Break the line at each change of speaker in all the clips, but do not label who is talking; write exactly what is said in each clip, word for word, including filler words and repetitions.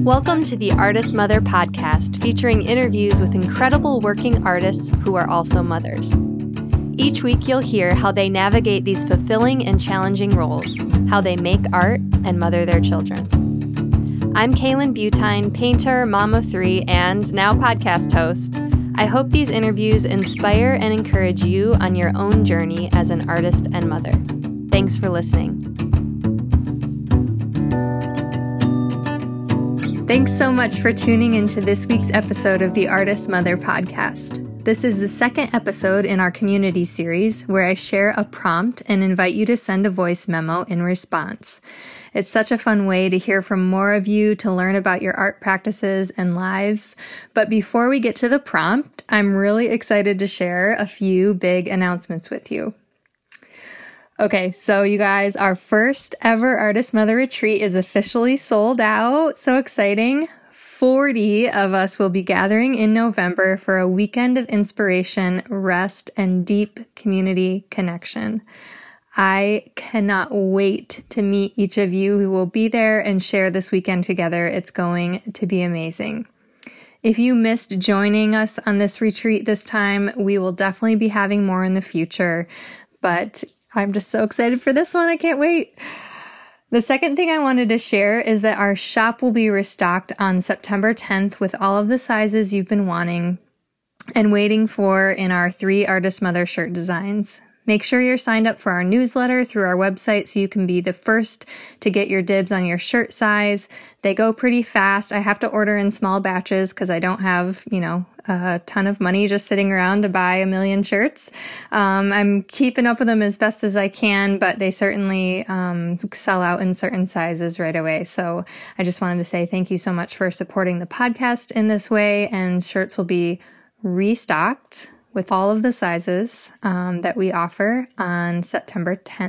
Welcome to the Artist Mother podcast, featuring interviews with incredible working artists who are also mothers. Each week you'll hear how they navigate these fulfilling and challenging roles, how they make art and mother their children. I'm Kaylin Butine, painter, mom of three, and now podcast host. I hope these interviews inspire and encourage you on your own journey as an artist and mother. Thanks for listening. Thanks so much for tuning into this week's episode of the Artist Mother podcast. This is the second episode in our community series where I share a prompt and invite you to send a voice memo in response. It's such a fun way to hear from more of you, to learn about your art practices and lives. But before we get to the prompt, I'm really excited to share a few big announcements with you. Okay, so you guys, our first ever Artist Mother Retreat is officially sold out. So exciting. forty of us will be gathering in November for a weekend of inspiration, rest, and deep community connection. I cannot wait to meet each of you who will be there and share this weekend together. It's going to be amazing. If you missed joining us on this retreat this time, we will definitely be having more in the future, but I'm just so excited for this one. I can't wait. The second thing I wanted to share is that our shop will be restocked on September tenth with all of the sizes you've been wanting and waiting for in our three Artist Mother shirt designs. Make sure you're signed up for our newsletter through our website so you can be the first to get your dibs on your shirt size. They go pretty fast. I have to order in small batches because I don't have, you know, a ton of money just sitting around to buy a million shirts. Um, I'm keeping up with them as best as I can, but they certainly um, sell out in certain sizes right away. So I just wanted to say thank you so much for supporting the podcast in this way, and shirts will be restocked with all of the sizes um, that we offer on September tenth.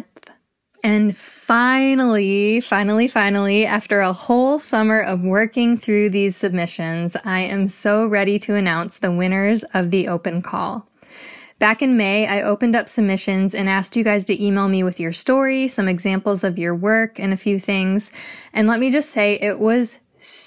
And finally, finally, finally, after a whole summer of working through these submissions, I am so ready to announce the winners of the open call. Back in May, I opened up submissions and asked you guys to email me with your story, some examples of your work, and a few things. And let me just say, it was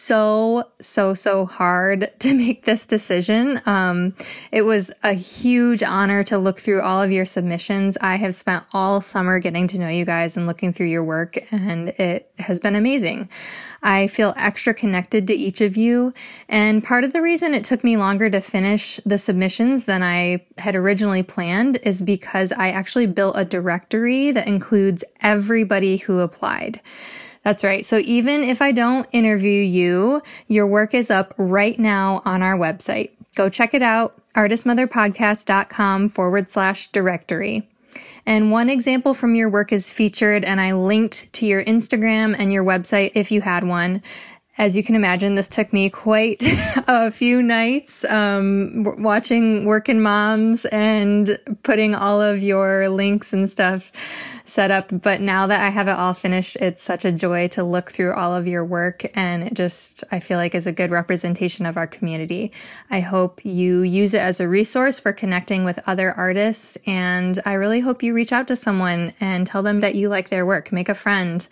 so, so, so hard to make this decision. Um, it was a huge honor to look through all of your submissions. I have spent all summer getting to know you guys and looking through your work, and it has been amazing. I feel extra connected to each of you, and part of the reason it took me longer to finish the submissions than I had originally planned is because I actually built a directory that includes everybody who applied. That's right. So even if I don't interview you, your work is up right now on our website. Go check it out, artistmotherpodcast.com forward slash directory. And one example from your work is featured, and I linked to your Instagram and your website if you had one. As you can imagine, this took me quite a few nights um, watching Workin' Moms and putting all of your links and stuff set up. But now that I have it all finished, it's such a joy to look through all of your work, and it just, I feel like, is a good representation of our community. I hope you use it as a resource for connecting with other artists, and I really hope you reach out to someone and tell them that you like their work. Make a friend.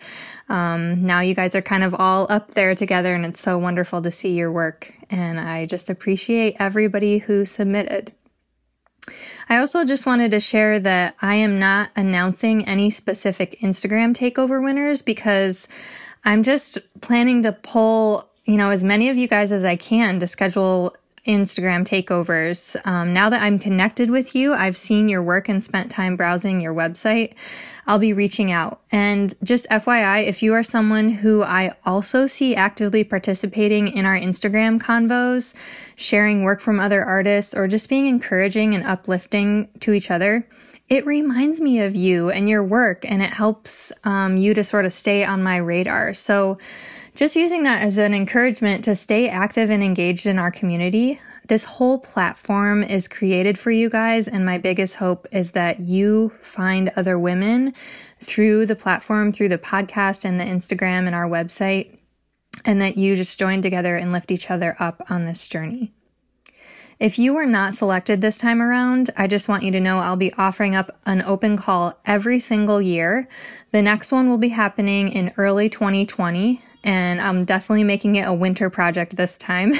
Um, now you guys are kind of all up there together, and it's so wonderful to see your work, and I just appreciate everybody who submitted. I also just wanted to share that I am not announcing any specific Instagram takeover winners because I'm just planning to pull, you know, as many of you guys as I can to schedule Instagram takeovers. Um, now that I'm connected with you, I've seen your work and spent time browsing your website, I'll be reaching out. And just F Y I, if you are someone who I also see actively participating in our Instagram convos, sharing work from other artists, or just being encouraging and uplifting to each other, it reminds me of you and your work, and it helps um, you to sort of stay on my radar. So just using that as an encouragement to stay active and engaged in our community. This whole platform is created for you guys, and my biggest hope is that you find other women through the platform, through the podcast and the Instagram and our website, and that you just join together and lift each other up on this journey. If you were not selected this time around, I just want you to know I'll be offering up an open call every single year. The next one will be happening in early twenty twenty, and I'm definitely making it a winter project this time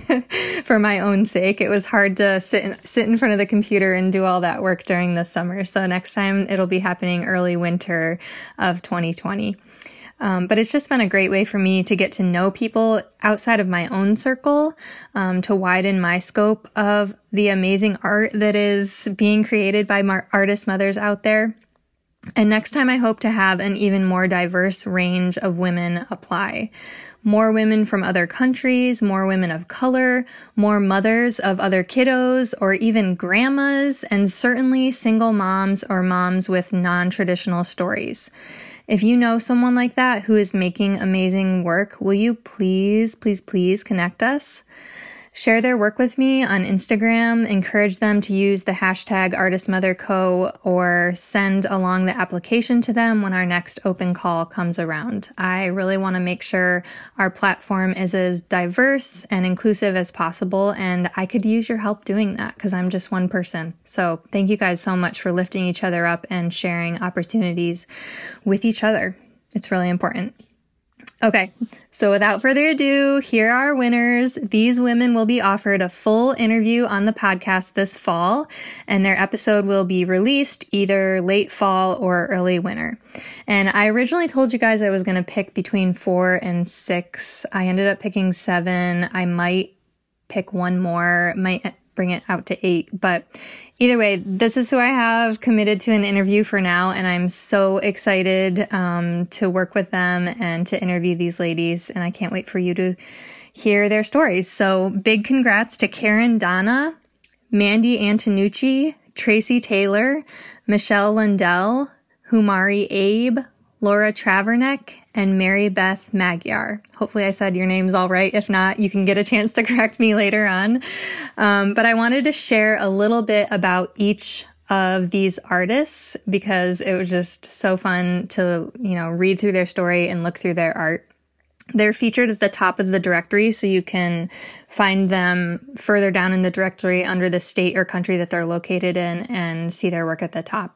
for my own sake. It was hard to sit in, sit in front of the computer and do all that work during the summer. So next time it'll be happening early winter of twenty twenty. Um, but it's just been a great way for me to get to know people outside of my own circle, um, to widen my scope of the amazing art that is being created by mar- artist mothers out there. And next time I hope to have an even more diverse range of women apply. More women from other countries, more women of color, more mothers of other kiddos, or even grandmas, and certainly single moms or moms with non-traditional stories. If you know someone like that who is making amazing work, will you please, please, please connect us? Share their work with me on Instagram, encourage them to use the hashtag ArtistMotherCo, or send along the application to them when our next open call comes around. I really want to make sure our platform is as diverse and inclusive as possible, and I could use your help doing that because I'm just one person. So thank you guys so much for lifting each other up and sharing opportunities with each other. It's really important. Okay, so without further ado, here are our winners. These women will be offered a full interview on the podcast this fall, and their episode will be released either late fall or early winter. And I originally told you guys I was going to pick between four and six. I ended up picking seven. I might pick one more, might bring it out to eight. But either way, this is who I have committed to an interview for now, and I'm so excited um, to work with them and to interview these ladies, and I can't wait for you to hear their stories. So big congrats to Karen Donna, Mandy Antonucci, Tracy Taylor, Michelle Lundell, Humari Abe, Laura Travernek, and Mary Beth Magyar. Hopefully I said your names all right. If not, you can get a chance to correct me later on. Um, but I wanted to share a little bit about each of these artists because it was just so fun to, you know, read through their story and look through their art. They're featured at the top of the directory, so you can find them further down in the directory under the state or country that they're located in and see their work at the top.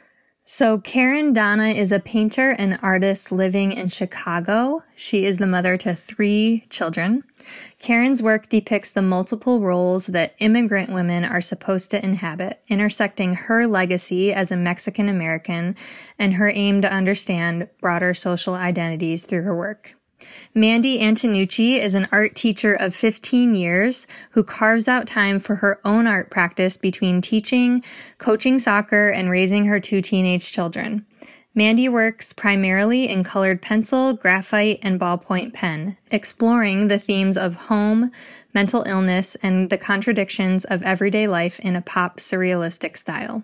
So Karen Donna is a painter and artist living in Chicago. She is the mother to three children. Karen's work depicts the multiple roles that immigrant women are supposed to inhabit, intersecting her legacy as a Mexican American and her aim to understand broader social identities through her work. Mandy Antonucci is an art teacher of fifteen years who carves out time for her own art practice between teaching, coaching soccer, and raising her two teenage children. Mandy works primarily in colored pencil, graphite, and ballpoint pen, exploring the themes of home, mental illness, and the contradictions of everyday life in a pop surrealistic style.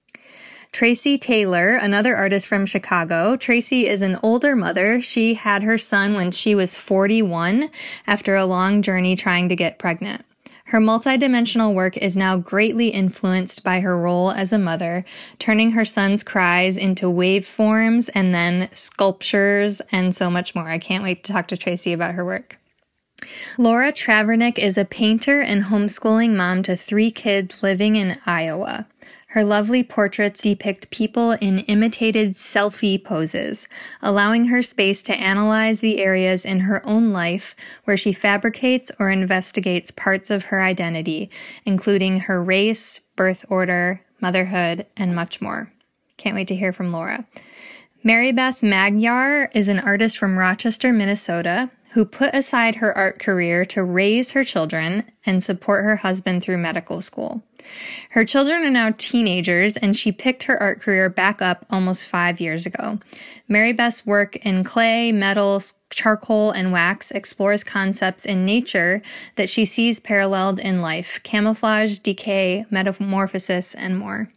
Tracy Taylor, another artist from Chicago. Tracy is an older mother. She had her son when she was forty-one after a long journey trying to get pregnant. Her multidimensional work is now greatly influenced by her role as a mother, turning her son's cries into waveforms and then sculptures and so much more. I can't wait to talk to Tracy about her work. Laura Travernek is a painter and homeschooling mom to three kids living in Iowa. Her lovely portraits depict people in imitated selfie poses, allowing her space to analyze the areas in her own life where she fabricates or investigates parts of her identity, including her race, birth order, motherhood, and much more. Can't wait to hear from Laura. Mary Beth Magyar is an artist from Rochester, Minnesota, who put aside her art career to raise her children and support her husband through medical school. Her children are now teenagers, and she picked her art career back up almost five years ago. Mary Beth's work in clay, metal, charcoal, and wax explores concepts in nature that she sees paralleled in life: camouflage, decay, metamorphosis, and more.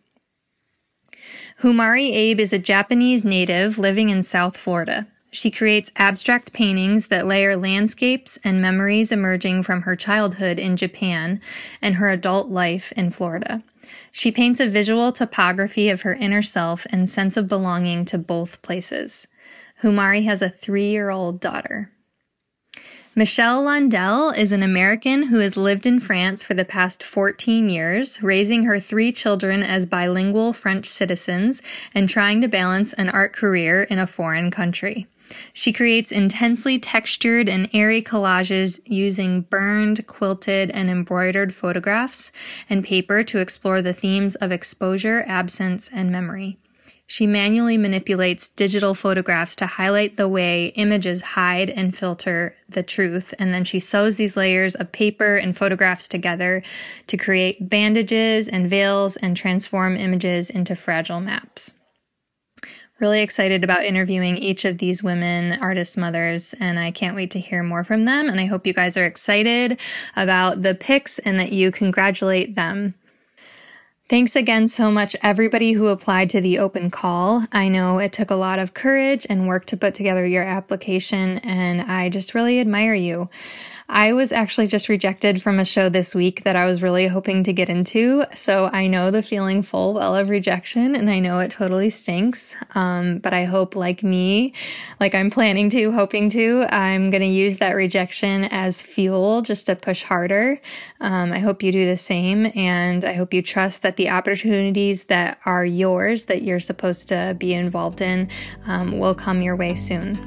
Humari Abe is a Japanese native living in South Florida. She creates abstract paintings that layer landscapes and memories emerging from her childhood in Japan and her adult life in Florida. She paints a visual topography of her inner self and sense of belonging to both places. Humari has a three-year-old daughter. Michelle Lundell is an American who has lived in France for the past fourteen years, raising her three children as bilingual French citizens and trying to balance an art career in a foreign country. She creates intensely textured and airy collages using burned, quilted, and embroidered photographs and paper to explore the themes of exposure, absence, and memory. She manually manipulates digital photographs to highlight the way images hide and filter the truth, and then she sews these layers of paper and photographs together to create bandages and veils and transform images into fragile maps. Really excited about interviewing each of these women artist mothers, and I can't wait to hear more from them, and I hope you guys are excited about the pics and that you congratulate them. Thanks again so much, everybody who applied to the open call. I know it took a lot of courage and work to put together your application, and I just really admire you. I was actually just rejected from a show this week that I was really hoping to get into, so I know the feeling full well of rejection, and I know it totally stinks, um, but I hope, like me, like I'm planning to, hoping to, I'm going to use that rejection as fuel just to push harder. Um, I hope you do the same, and I hope you trust that the opportunities that are yours, that you're supposed to be involved in, um, will come your way soon.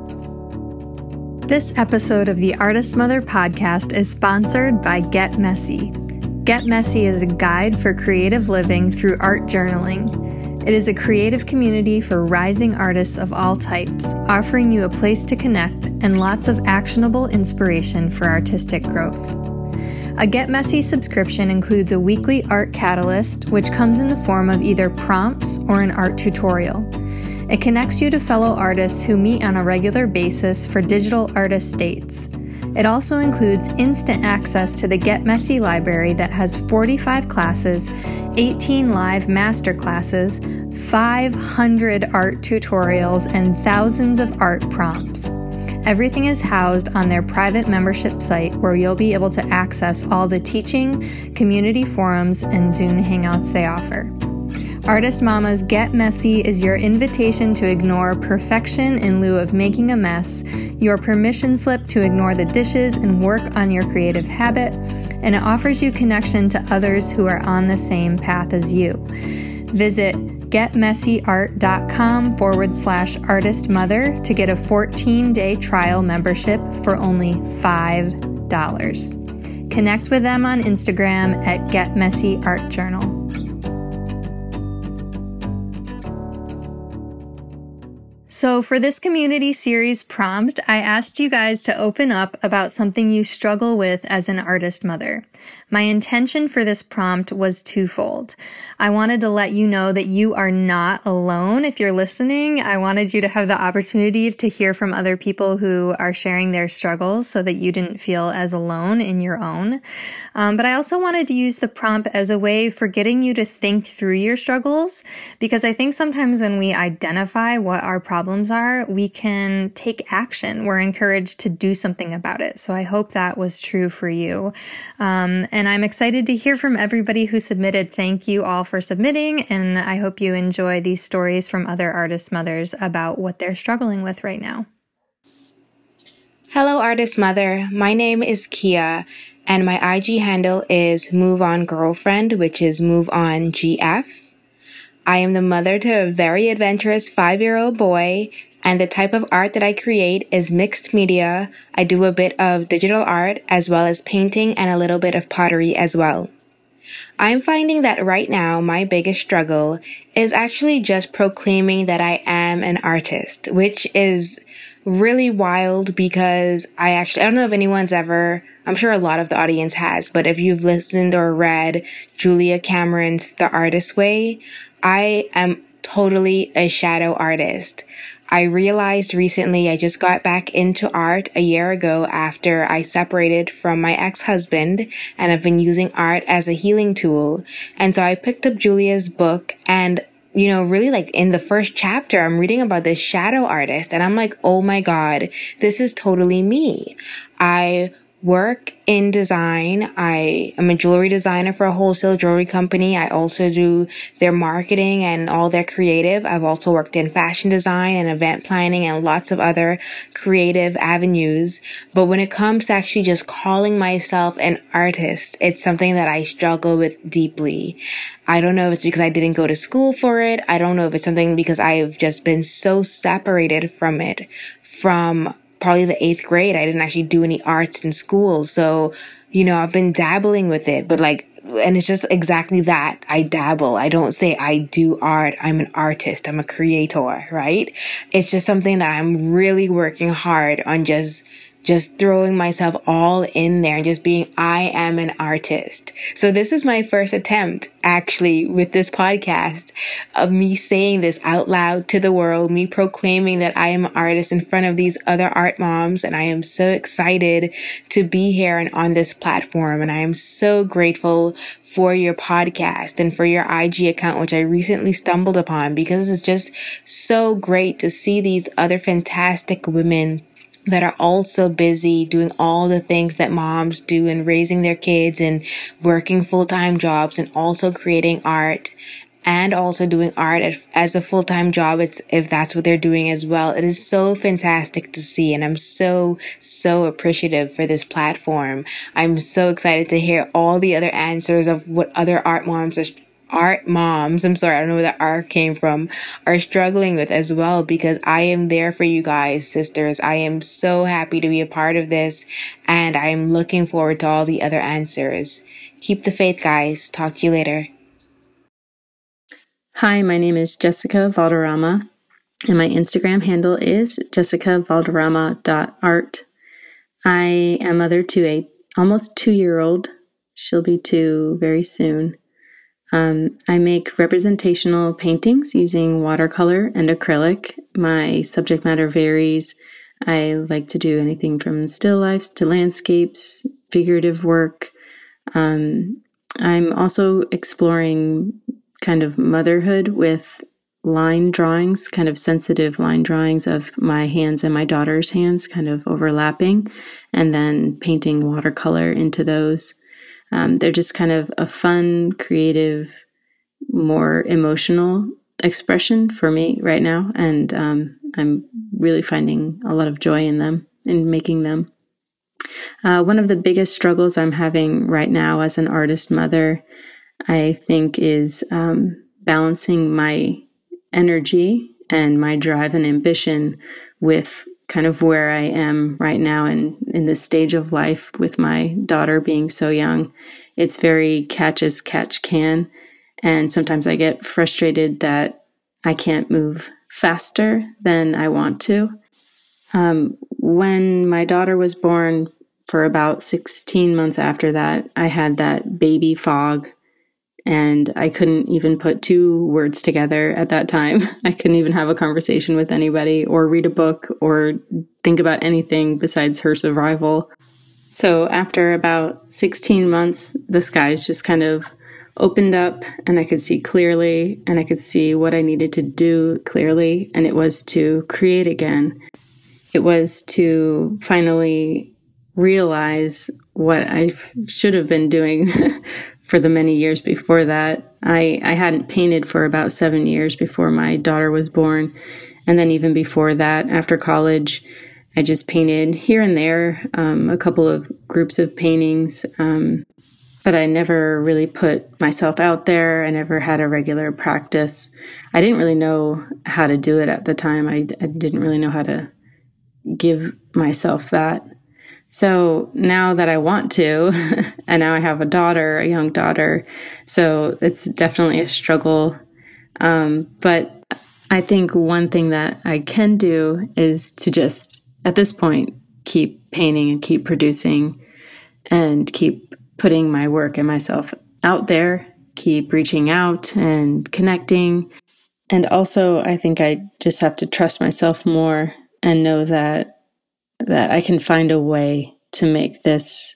This episode of the Artist Mother podcast is sponsored by Get Messy. Get Messy is a guide for creative living through art journaling. It is a creative community for rising artists of all types, offering you a place to connect and lots of actionable inspiration for artistic growth. A Get Messy subscription includes a weekly art catalyst, which comes in the form of either prompts or an art tutorial. It connects you to fellow artists who meet on a regular basis for digital artist dates. It also includes instant access to the Get Messy library that has forty-five classes, eighteen live master classes, five hundred art tutorials, and thousands of art prompts. Everything is housed on their private membership site where you'll be able to access all the teaching, community forums, and Zune hangouts they offer. Artist Mama's Get Messy is your invitation to ignore perfection in lieu of making a mess, your permission slip to ignore the dishes and work on your creative habit, and it offers you connection to others who are on the same path as you. Visit getmessyart.com forward slash artist mother to get a fourteen-day trial membership for only five dollars. Connect with them on Instagram at Get Messy Art Journal. So for this community series prompt, I asked you guys to open up about something you struggle with as an artist mother. My intention for this prompt was twofold. I wanted to let you know that you are not alone if you're listening. I wanted you to have the opportunity to hear from other people who are sharing their struggles so that you didn't feel as alone in your own. Um, but I also wanted to use the prompt as a way for getting you to think through your struggles, because I think sometimes when we identify what our problems are, we can take action. We're encouraged to do something about it. So I hope that was true for you. Um, and I'm excited to hear from everybody who submitted. Thank you all for submitting, and I hope you enjoy these stories from other artist mothers about what they're struggling with right now.
Hello, Artist Mother. My name is Kia, and my I G handle is Move On Girlfriend, which is Move On G F. I am the mother to a very adventurous five-year-old boy, and the type of art that I create is mixed media. I do a bit of digital art as well as painting and a little bit of pottery as well. I'm finding that right now my biggest struggle is actually just proclaiming that I am an artist, which is really wild because I actually, I don't know if anyone's ever, I'm sure a lot of the audience has, but if you've listened or read Julia Cameron's The Artist Way, I am totally a shadow artist. I realized recently I just got back into art a year ago after I separated from my ex-husband, and I've been using art as a healing tool. And so I picked up Julia's book, and you know, really like in the first chapter, I'm reading about this shadow artist, and I'm like, oh my God, this is totally me. I work in design. I am a jewelry designer for a wholesale jewelry company. I also do their marketing and all their creative. I've also worked in fashion design and event planning and lots of other creative avenues. But when it comes to actually just calling myself an artist, it's something that I struggle with deeply. I don't know if it's because I didn't go to school for it. I don't know if it's something because I've just been so separated from it from probably the eighth grade. I didn't actually do any arts in school. So, you know, I've been dabbling with it, but like, and it's just exactly that. I dabble. I don't say I do art. I'm an artist. I'm a creator, right? It's just something that I'm really working hard on just just throwing myself all in there and just being, I am an artist. So this is my first attempt actually with this podcast of me saying this out loud to the world, me proclaiming that I am an artist in front of these other art moms. And I am so excited to be here and on this platform. And I am so grateful for your podcast and for your I G account, which I recently stumbled upon, because it's just so great to see these other fantastic women that are also busy doing all the things that moms do and raising their kids and working full-time jobs and also creating art and also doing art as a full-time job. It's if that's what they're doing as well. It is so fantastic to see. And I'm so, so appreciative for this platform. I'm so excited to hear all the other answers of what other art moms are art moms, I'm sorry, I don't know where that R came from, are struggling with as well, because I am there for you guys, sisters. I am so happy to be a part of this, and I'm looking forward to all the other answers. Keep the faith, guys. Talk to you later.
Hi, my name is Jessica Valderrama, and my Instagram handle is jessica valderrama dot art. I am mother to a almost two-year-old. She'll be two very soon. Um, I make representational paintings using watercolor and acrylic. My subject matter varies. I like to do anything from still lifes to landscapes, figurative work. Um, I'm also exploring kind of motherhood with line drawings, kind of sensitive line drawings of my hands and my daughter's hands kind of overlapping, and then painting watercolor into those. Um, they're just kind of a fun, creative, more emotional expression for me right now. And um, I'm really finding a lot of joy in them, in making them. Uh, one of the biggest struggles I'm having right now as an artist mother, I think, is um, balancing my energy and my drive and ambition with kind of where I am right now and in this stage of life with my daughter being so young. It's very catch as catch can. And sometimes I get frustrated that I can't move faster than I want to. Um, when my daughter was born, for about sixteen months after that, I had that baby fog. And I couldn't even put two words together at that time. I couldn't even have a conversation with anybody or read a book or think about anything besides her survival. So after about sixteen months, the skies just kind of opened up and I could see clearly and I could see what I needed to do clearly. And it was to create again. It was to finally realize what I should have been doing for the many years before that. I, I hadn't painted for about seven years before my daughter was born. And then even before that, after college, I just painted here and there, um, a couple of groups of paintings. Um, but I never really put myself out there. I never had a regular practice. I didn't really know how to do it at the time. I, I didn't really know how to give myself that. So now that I want to, and now I have a daughter, a young daughter, so it's definitely a struggle. Um, but I think one thing that I can do is to just, at this point, keep painting and keep producing and keep putting my work and myself out there, keep reaching out and connecting. And also, I think I just have to trust myself more and know that that I can find a way to make this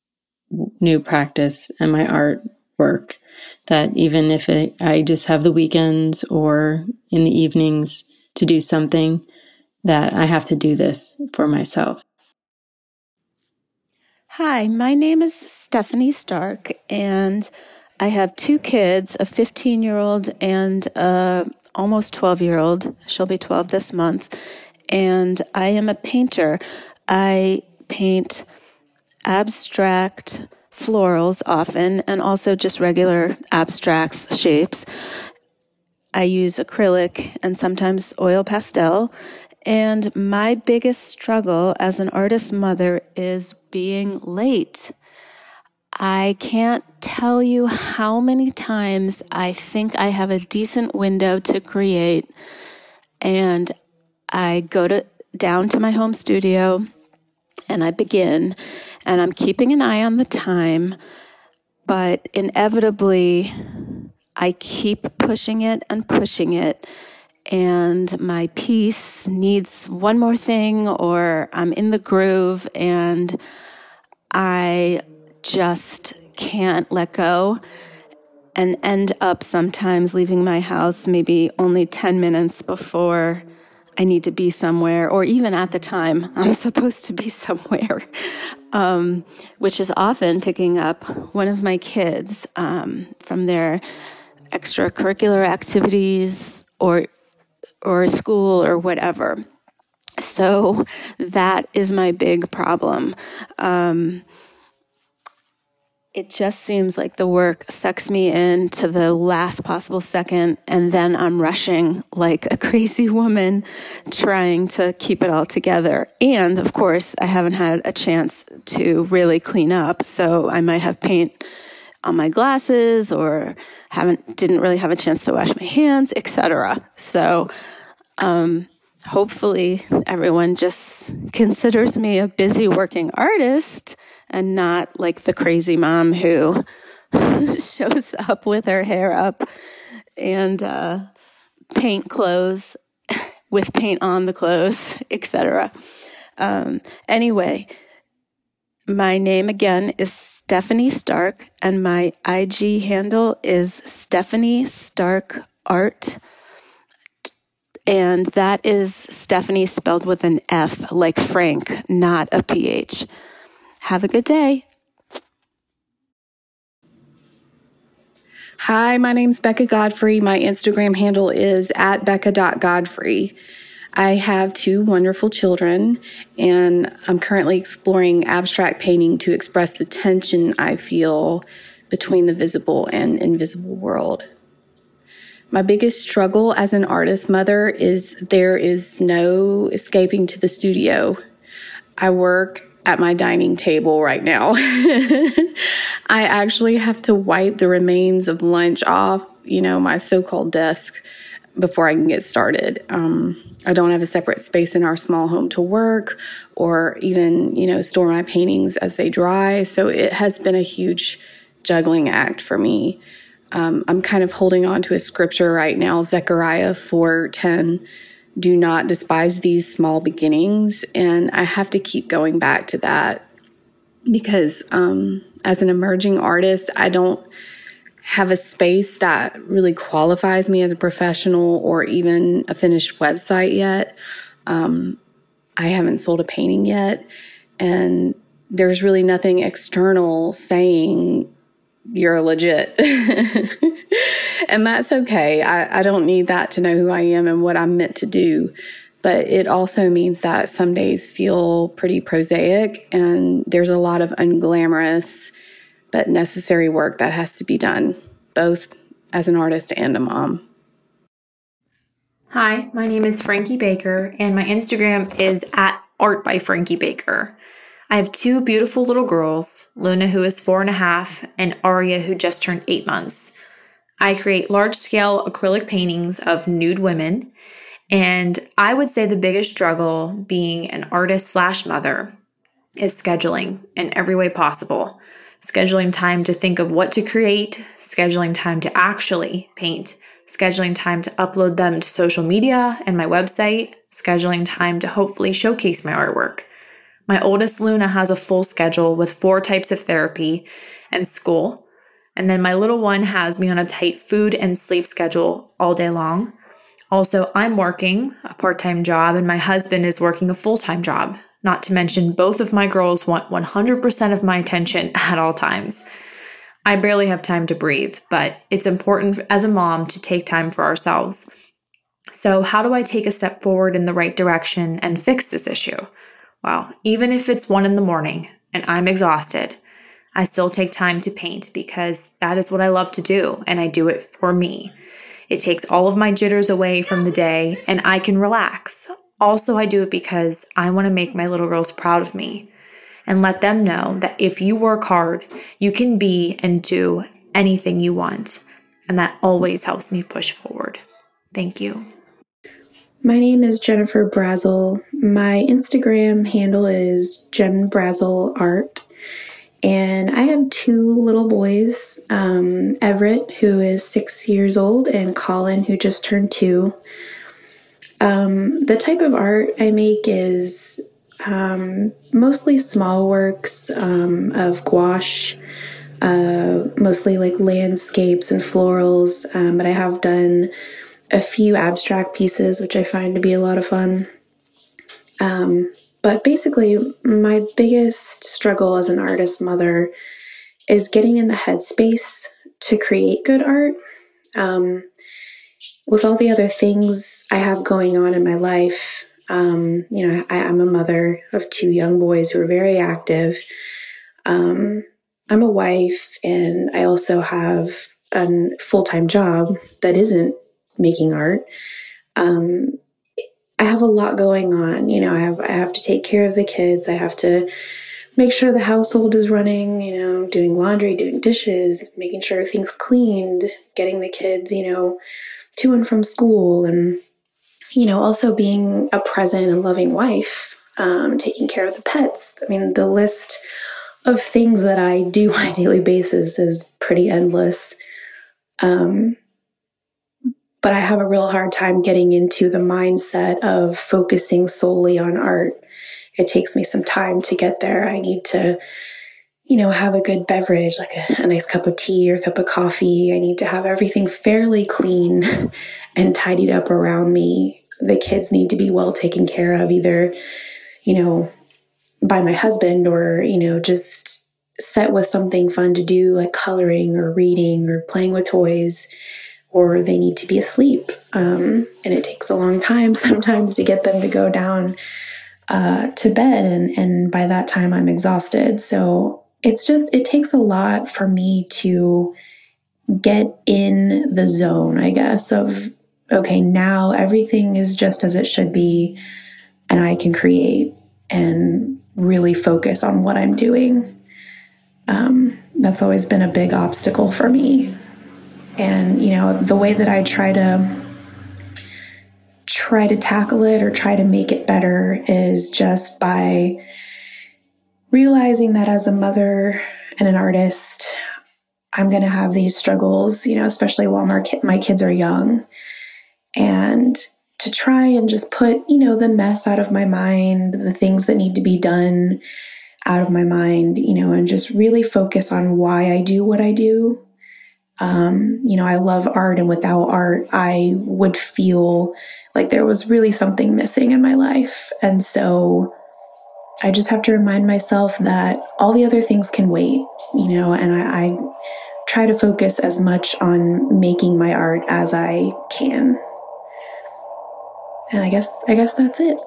new practice and my art work. That even if it, I just have the weekends or in the evenings to do something, that I have to do this for myself.
Hi, my name is Stephanie Stark, and I have two kids, a fifteen-year-old and a almost twelve-year-old. She'll be twelve this month. And I am a painter. I paint abstract florals often, and also just regular abstracts, shapes. I use acrylic and sometimes oil pastel. And my biggest struggle as an artist mother is being late. I can't tell you how many times I think I have a decent window to create, and I go to down to my home studio and I begin, and I'm keeping an eye on the time, but inevitably I keep pushing it and pushing it. And my piece needs one more thing, or I'm in the groove and I just can't let go, and end up sometimes leaving my house maybe only ten minutes before I need to be somewhere, or even at the time I'm supposed to be somewhere, um, which is often picking up one of my kids um, from their extracurricular activities or or school or whatever. So that is my big problem. Um, it just seems like the work sucks me in to the last possible second, and then I'm rushing like a crazy woman trying to keep it all together. And of course, I haven't had a chance to really clean up, so I might have paint on my glasses or haven't didn't really have a chance to wash my hands, et cetera. So um, hopefully everyone just considers me a busy working artist and not like the crazy mom who shows up with her hair up and uh, paint clothes with paint on the clothes, et cetera. Um, anyway, my name again is Stephanie Stark, and my I G handle is Stephanie Stark Art. And that is Stephanie spelled with an F, like Frank, not a P H. Have a good day.
Hi, my name's Becca Godfrey. My Instagram handle is at becca dot godfrey. I have two wonderful children, and I'm currently exploring abstract painting to express the tension I feel between the visible and invisible world. My biggest struggle as an artist mother is there is no escaping to the studio. I work at my dining table right now. I actually have to wipe the remains of lunch off, you know, my so-called desk before I can get started. Um, I don't have a separate space in our small home to work or even, you know, store my paintings as they dry. So it has been a huge juggling act for me. Um, I'm kind of holding on to a scripture right now, Zechariah four ten. Do not despise these small beginnings. And I have to keep going back to that because um, as an emerging artist, I don't have a space that really qualifies me as a professional or even a finished website yet. Um, I haven't sold a painting yet. And there's really nothing external saying you're legit. And that's okay. I, I don't need that to know who I am and what I'm meant to do. But it also means that some days feel pretty prosaic and there's a lot of unglamorous but necessary work that has to be done, both as an artist and a mom.
Hi, my name is Frankie Baker, and my Instagram is at Art by Frankie Baker. I have two beautiful little girls, Luna, who is four and a half, and Aria, who just turned eight months. I create large-scale acrylic paintings of nude women, and I would say the biggest struggle being an artist slash mother is scheduling in every way possible. Scheduling time to think of what to create, scheduling time to actually paint, scheduling time to upload them to social media and my website, scheduling time to hopefully showcase my artwork. My oldest Luna has a full schedule with four types of therapy and school. And then my little one has me on a tight food and sleep schedule all day long. Also, I'm working a part-time job and my husband is working a full-time job. Not to mention, both of my girls want one hundred percent of my attention at all times. I barely have time to breathe, but it's important as a mom to take time for ourselves. So how do I take a step forward in the right direction and fix this issue? Well, even if it's one in the morning and I'm exhausted, I still take time to paint because that is what I love to do, and I do it for me. It takes all of my jitters away from the day and I can relax. Also, I do it because I want to make my little girls proud of me and let them know that if you work hard, you can be and do anything you want. And that always helps me push forward. Thank you.
My name is Jennifer Brazel. My Instagram handle is Jen Brazel Art. And I have two little boys, um, Everett, who is six years old, and Colin, who just turned two. Um, the type of art I make is um, mostly small works um, of gouache, uh, mostly like landscapes and florals, um, but I have done a few abstract pieces, which I find to be a lot of fun. Um, but basically, my biggest struggle as an artist mother is getting in the headspace to create good art. Um, with all the other things I have going on in my life, um, you know, I, I'm a mother of two young boys who are very active. Um, I'm a wife, and I also have a full-time job that isn't making art. Um, I have a lot going on. You know, I have I have to take care of the kids. I have to make sure the household is running, you know, doing laundry, doing dishes, making sure everything's cleaned, getting the kids, you know, to and from school, and, you know, also being a present and loving wife, um, taking care of the pets. I mean, the list of things that I do on a daily basis is pretty endless. Um, But I have a real hard time getting into the mindset of focusing solely on art. It takes me some time to get there. I need to, you know, have a good beverage, like a, a nice cup of tea or a cup of coffee. I need to have everything fairly clean and tidied up around me. The kids need to be well taken care of, either, you know, by my husband, or, you know, just set with something fun to do, like coloring or reading or playing with toys. Or they need to be asleep. Um, and it takes a long time sometimes to get them to go down uh, to bed. And, and by that time, I'm exhausted. So it's just, it takes a lot for me to get in the zone, I guess, of, okay, now everything is just as it should be, and I can create and really focus on what I'm doing. Um, that's always been a big obstacle for me. And, you know, the way that I try to try to tackle it or try to make it better is just by realizing that as a mother and an artist, I'm going to have these struggles, you know, especially while my, my kids are young. And to try and just put, you know, the mess out of my mind, the things that need to be done out of my mind, you know, and just really focus on why I do what I do. Um, you know, I love art, and without art, I would feel like there was really something missing in my life. And so I just have to remind myself that all the other things can wait, you know, and I, I try to focus as much on making my art as I can. And I guess, I guess that's it.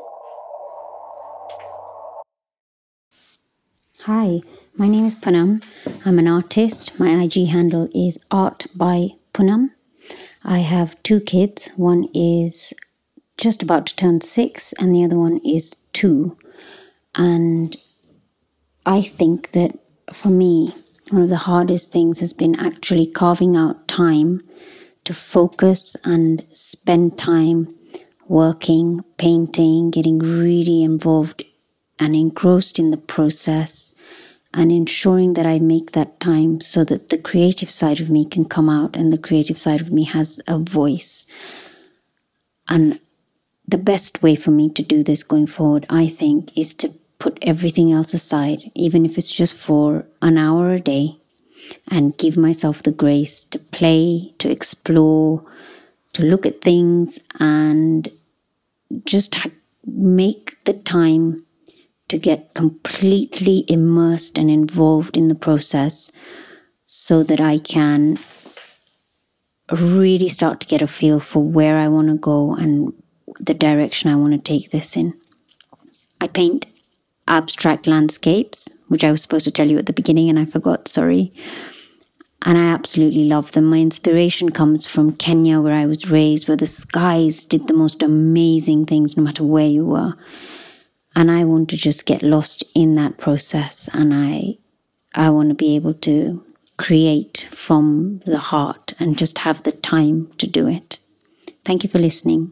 Hi, my name is Poonam. I'm an artist. My I G handle is Art by Poonam. I have two kids. One is just about to turn six, and the other one is two. And I think that for me, one of the hardest things has been actually carving out time to focus and spend time working, painting, getting really involved and engrossed in the process, and ensuring that I make that time so that the creative side of me can come out and the creative side of me has a voice. And the best way for me to do this going forward, I think, is to put everything else aside, even if it's just for an hour a day, and give myself the grace to play, to explore, to look at things, and just make the time to get completely immersed and involved in the process so that I can really start to get a feel for where I want to go and the direction I want to take this in. I paint abstract landscapes, which I was supposed to tell you at the beginning and I forgot, sorry. And I absolutely love them. My inspiration comes from Kenya, where I was raised, where the skies did the most amazing things no matter where you were. And I want to just get lost in that process, and I I want to be able to create from the heart and just have the time to do it. Thank you for listening.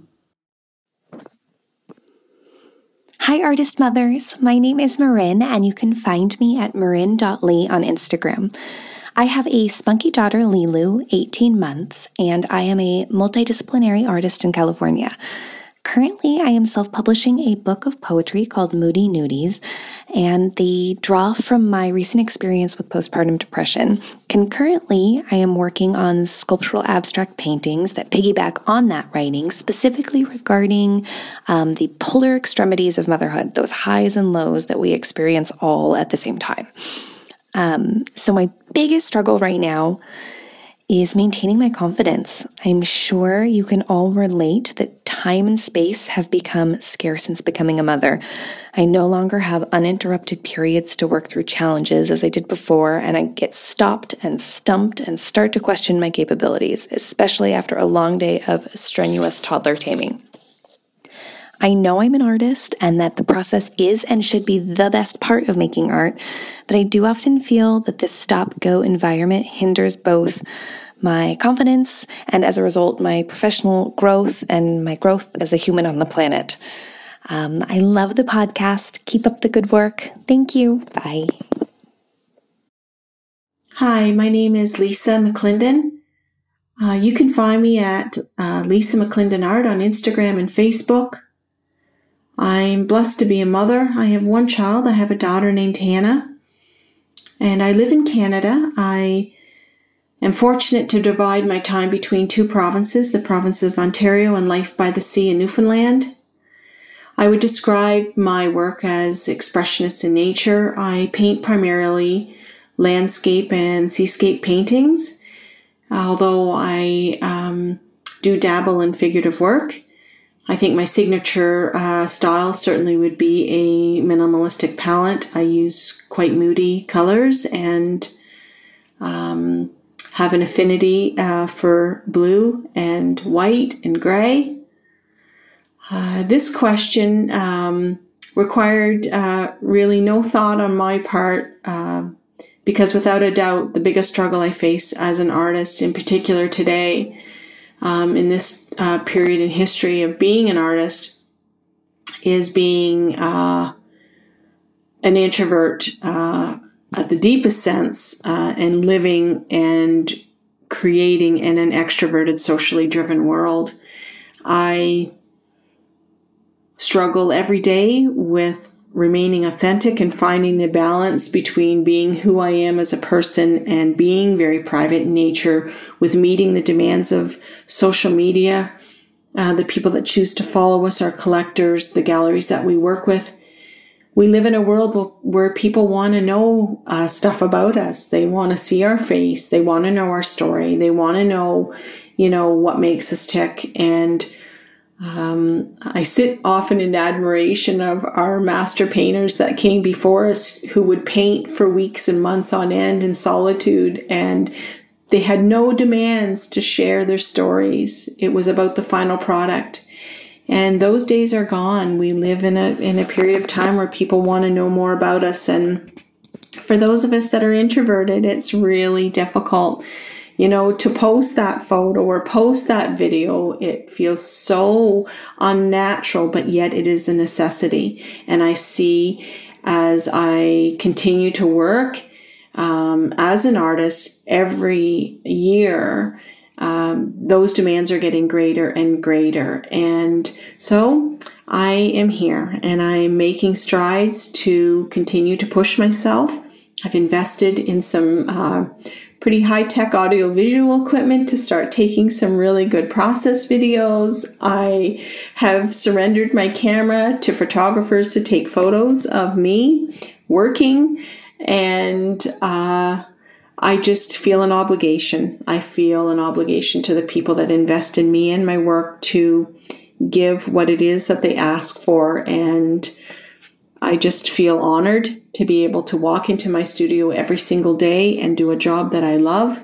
Hi, Artist Mothers. My name is Marin, and you can find me at marin dot lee on Instagram. I have a spunky daughter, Lilu, eighteen months, and I am a multidisciplinary artist in California. Currently, I am self-publishing a book of poetry called Moody Nudies, and they draw from my recent experience with postpartum depression. Concurrently, I am working on sculptural abstract paintings that piggyback on that writing, specifically regarding um, the polar extremities of motherhood, those highs and lows that we experience all at the same time. Um, so my biggest struggle right now is maintaining my confidence. I'm sure you can all relate that time and space have become scarce since becoming a mother. I no longer have uninterrupted periods to work through challenges as I did before, and I get stopped and stumped and start to question my capabilities, especially after a long day of strenuous toddler taming. I know I'm an artist and that the process is and should be the best part of making art, but I do often feel that this stop-go environment hinders both my confidence and, as a result, my professional growth and my growth as a human on the planet. Um, I love the podcast. Keep up the good work. Thank you. Bye.
Hi, my name is Lisa McClendon. Uh, you can find me at uh, Lisa McClendon Art on Instagram and Facebook. I'm blessed to be a mother. I have one child. I have a daughter named Hannah, and I live in Canada. I am fortunate to divide my time between two provinces, the province of Ontario and Life by the Sea in Newfoundland. I would describe my work as expressionist in nature. I paint primarily landscape and seascape paintings, although I um, do dabble in figurative work. I think my signature uh, style certainly would be a minimalistic palette. I use quite moody colors and um, have an affinity uh, for blue and white and gray. Uh, this question um, required uh, really no thought on my part uh, because without a doubt, the biggest struggle I face as an artist, in particular today, Um, in this uh, period in history of being an artist, is being uh, an introvert uh, at the deepest sense uh, and living and creating in an extroverted, socially driven world. I struggle every day with remaining authentic and finding the balance between being who I am as a person and being very private in nature, with meeting the demands of social media, uh, the people that choose to follow us, our collectors, the galleries that we work with. We live in a world where people want to know uh, stuff about us. They want to see our face. They want to know our story. They want to know, you know, what makes us tick. And Um, I sit often in admiration of our master painters that came before us, who would paint for weeks and months on end in solitude, and they had no demands to share their stories. It was about the final product. And those days are gone. We live in a in a period of time where people want to know more about us. And for those of us that are introverted, it's really difficult. You know, to post that photo or post that video, it feels so unnatural, but yet it is a necessity. And I see, as I continue to work um, as an artist every year, um, those demands are getting greater and greater. And so I am here and I'm making strides to continue to push myself. I've invested in some uh, pretty high-tech audio-visual equipment to start taking some really good process videos. I have surrendered my camera to photographers to take photos of me working, and uh, I just feel an obligation. I feel an obligation to the people that invest in me and my work to give what it is that they ask for, and I just feel honored to be able to walk into my studio every single day and do a job that I love.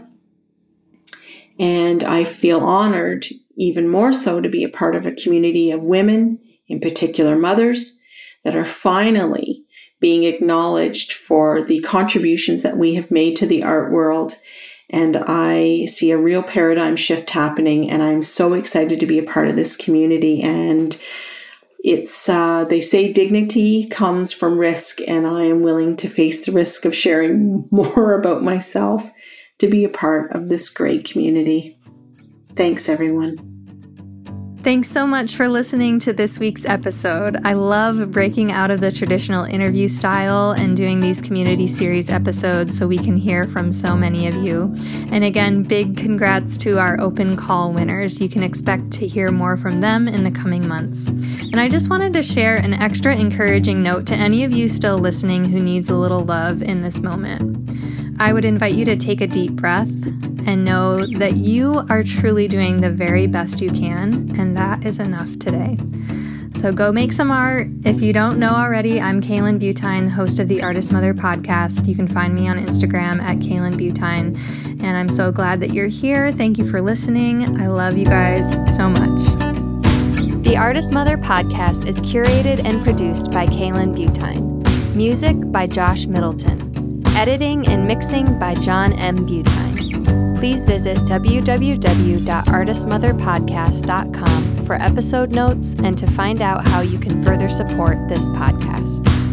And I feel honored even more so to be a part of a community of women, in particular mothers, that are finally being acknowledged for the contributions that we have made to the art world. And I see a real paradigm shift happening, and I'm so excited to be a part of this community. And It's, uh, they say dignity comes from risk, and I am willing to face the risk of sharing more about myself to be a part of this great community. Thanks, everyone.
Thanks so much for listening to this week's episode. I love breaking out of the traditional interview style and doing these community series episodes so we can hear from so many of you. And again, big congrats to our open call winners. You can expect to hear more from them in the coming months. And I just wanted to share an extra encouraging note to any of you still listening who needs a little love in this moment. I would invite you to take a deep breath and know that you are truly doing the very best you can, and that is enough today. So go make some art. If you don't know already, I'm Kaylin Butine, host of the Artist Mother podcast. You can find me on Instagram at Kaylin Butine, and I'm so glad that you're here. Thank you for listening. I love you guys so much. The Artist Mother podcast is curated and produced by Kaylin Butine. Music by Josh Middleton. Editing and mixing by John M. Butine. Please visit w w w dot artist mother podcast dot com for episode notes and to find out how you can further support this podcast.